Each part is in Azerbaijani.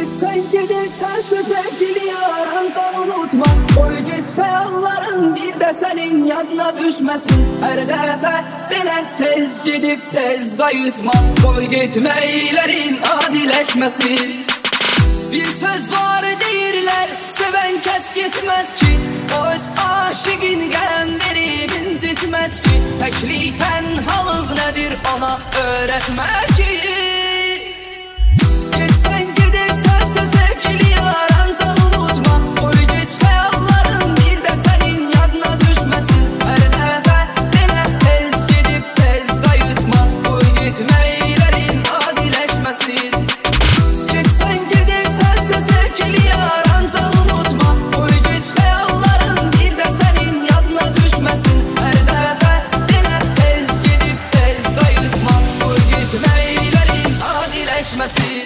Gitsen gidersen şu sevgili aransa unutma. Oy git xəyalların bir də sənin yadına düşməsin. Hər dəfə belə tez gidib tez qayıtma. Qoy getməklərin adiləşməsin. Bir söz var deyirlər, sevən kəs getməz ki. Öz aşıqin qələm verib incitməz ki. Təklik tənhalıq nədir ona öyrətməz ki. Getsən gedirsə sevgili aransa unutma. Qoy get xəyalların bir də sənin yadına düşməsin. Hər dəfə belə tez gedib tez qayıtma. Qoy getməklərin adiləşməsin. Getsən gedirsə sevgili aransa unutma. Qoy get xəyalların bir də sənin yadına düşməsin. Hər dəfə belə tez gedib tez qayıtma. Qoy getməklərin adiləşməsin.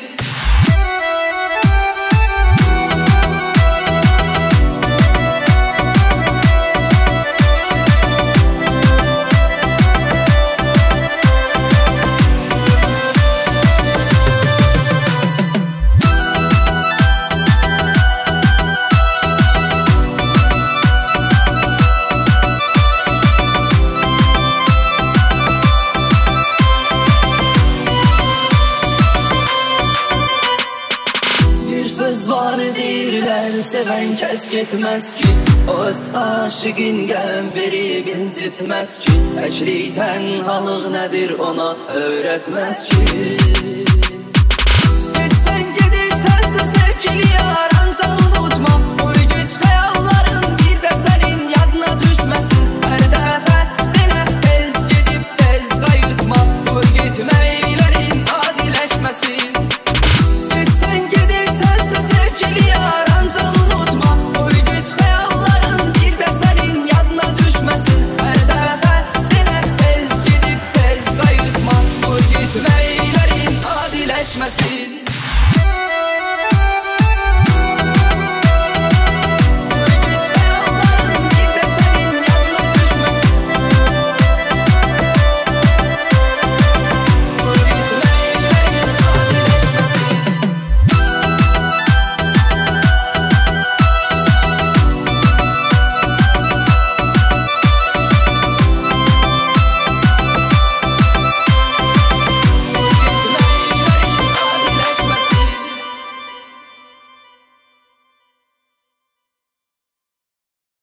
Söz var deyirlər, sevən kəs getməz ki. Öz aşıqin qələm verib incitməz ki. Təklik tənhalıq nədir ona öyrətməz ki. Getsən gedirsənsə sevgili aransa unutma. Qoy get xəyalların bir də sənin yadına düşməsin. Hər dəfə belə tez gedib tez qayıtma. Qoy getməklərin adiləşməsin. Sevgili aransa unutma. Qoy get xəyalların bir də sənin yadına düşməsin. Hər dəfə belə tez gedib tez qayıtma. Qoy getməklərin adiləşməsin.